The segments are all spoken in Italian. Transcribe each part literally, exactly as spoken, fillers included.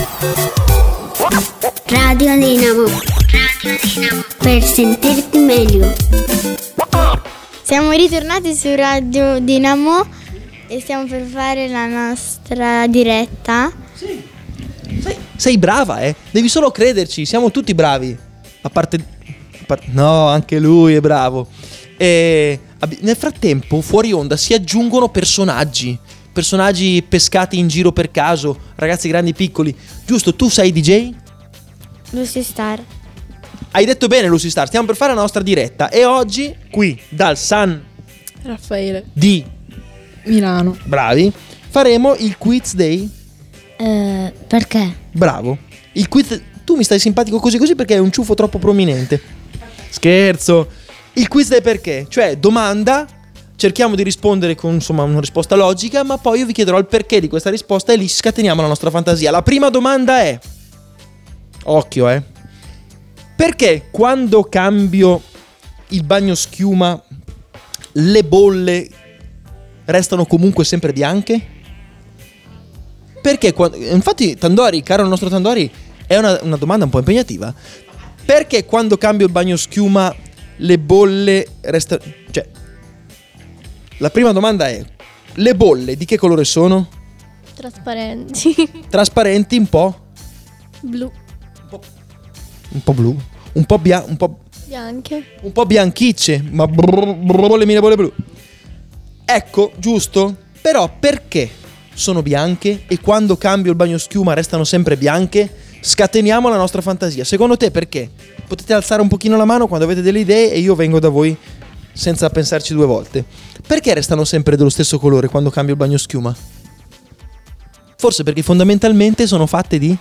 Radio Dinamo. Radio Dinamo. Per sentirti meglio. Siamo ritornati su Radio Dinamo e stiamo per fare la nostra diretta. Sì. Sei, sei brava, eh. Devi solo crederci, siamo tutti bravi. A parte, a parte no, anche lui è bravo. E nel frattempo, fuori onda si aggiungono personaggi. Personaggi pescati in giro per caso, ragazzi grandi e piccoli. Giusto, tu sei D J? Lucy Star. Hai detto bene, Lucy Star. Stiamo per fare la nostra diretta. E oggi, qui, dal San Raffaele di Milano, bravi, faremo il quiz day. Eh, perché? Bravo. Il quiz. Tu mi stai simpatico così così perché hai un ciuffo troppo prominente. Scherzo. Il quiz day perché? Cioè, domanda, cerchiamo di rispondere con insomma una risposta logica, ma poi io vi chiederò il perché di questa risposta e lì scateniamo la nostra fantasia. La prima domanda è: occhio, eh. Perché quando cambio il bagnoschiuma le bolle restano comunque sempre bianche? Perché quando... Infatti Tandori, caro il nostro Tandori, è una, una domanda un po' impegnativa. Perché quando cambio il bagnoschiuma le bolle restano... Cioè, la prima domanda è: le bolle di che colore sono? Trasparenti. Trasparenti, un po'? Blu. Un po', un po' blu, un po' bianco, un po'... Bianche. Un po' bianchicce, ma brrr, brrr, bolle mine, bolle blu. Ecco, giusto? Però perché sono bianche e quando cambio il bagnoschiuma restano sempre bianche? Scateniamo la nostra fantasia. Secondo te perché? Potete alzare un pochino la mano quando avete delle idee e io vengo da voi senza pensarci due volte. Perché restano sempre dello stesso colore quando cambio il bagnoschiuma? Forse perché fondamentalmente sono fatte di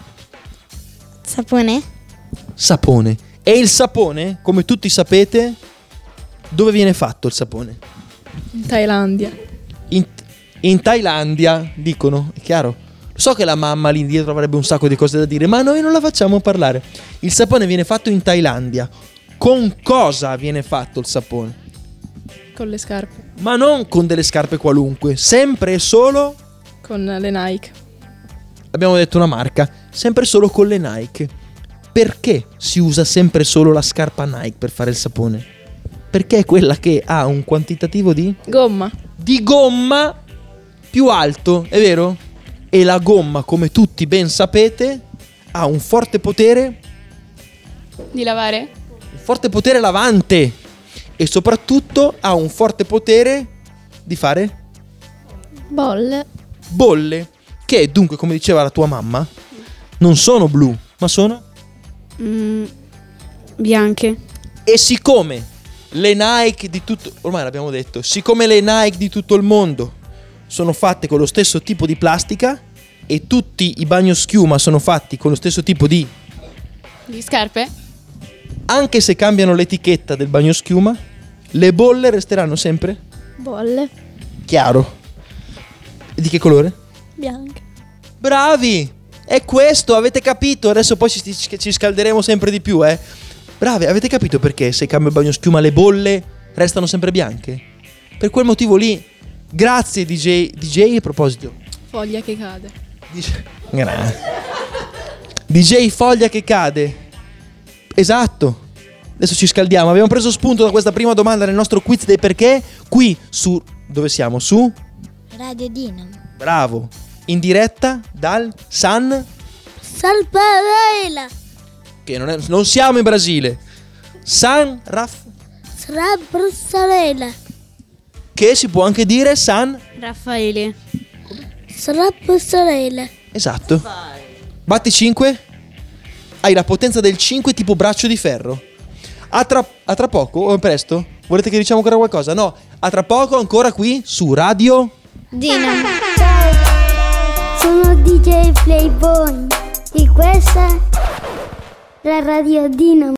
Sapone. sapone. E il sapone, come tutti sapete, dove viene fatto il sapone? in Thailandia. In, in Thailandia, dicono, è chiaro. So che la mamma lì dietro avrebbe un sacco di cose da dire, ma noi non la facciamo parlare. Il sapone viene fatto in Thailandia. Con cosa viene fatto il sapone? Con le scarpe. Ma non con delle scarpe qualunque, sempre e solo... Con le Nike. Abbiamo detto una marca, sempre solo con le Nike. Perché si usa sempre solo la scarpa Nike per fare il sapone? Perché è quella che ha un quantitativo di... Gomma. di gomma più alto, è vero? E la gomma, come tutti ben sapete, ha un forte potere, Di lavare. un forte potere lavante e soprattutto ha un forte potere di fare Bolle. bolle, che dunque, come diceva la tua mamma, non sono blu, ma sono... Mm, bianche. E siccome le Nike di tutto, ormai l'abbiamo detto, siccome le Nike di tutto il mondo sono fatte con lo stesso tipo di plastica e tutti i bagnoschiuma sono fatti con lo stesso tipo di... Di scarpe. Anche se cambiano l'etichetta del bagnoschiuma, le bolle resteranno sempre Bolle. chiaro. E di che colore? Bianche. Bravi! È questo, avete capito? Adesso poi ci, ci, ci scalderemo sempre di più, eh. Bravi, avete capito perché se cambio il bagnoschiuma le bolle restano sempre bianche? Per quel motivo lì. Grazie D J. D J a proposito. Foglia che cade. D J, grazie. D J Foglia che cade. Esatto. Adesso ci scaldiamo. Abbiamo preso spunto da questa prima domanda nel nostro quiz dei perché. Qui su... Dove siamo? Su? Radio Dinamo. Bravo. In diretta dal San... Salparella. Che non, è, non siamo in Brasile. San Raff... Srabrusarella. Che si può anche dire San... Raffaele. Srabrusarella. Esatto. Batti cinque. Hai la potenza del cinque tipo braccio di ferro. A tra, a tra poco, o presto? Volete che diciamo ancora qualcosa? No, a tra poco ancora qui su Radio Dinamo. Sono D J Playboy e questa è la Radio Dinamo.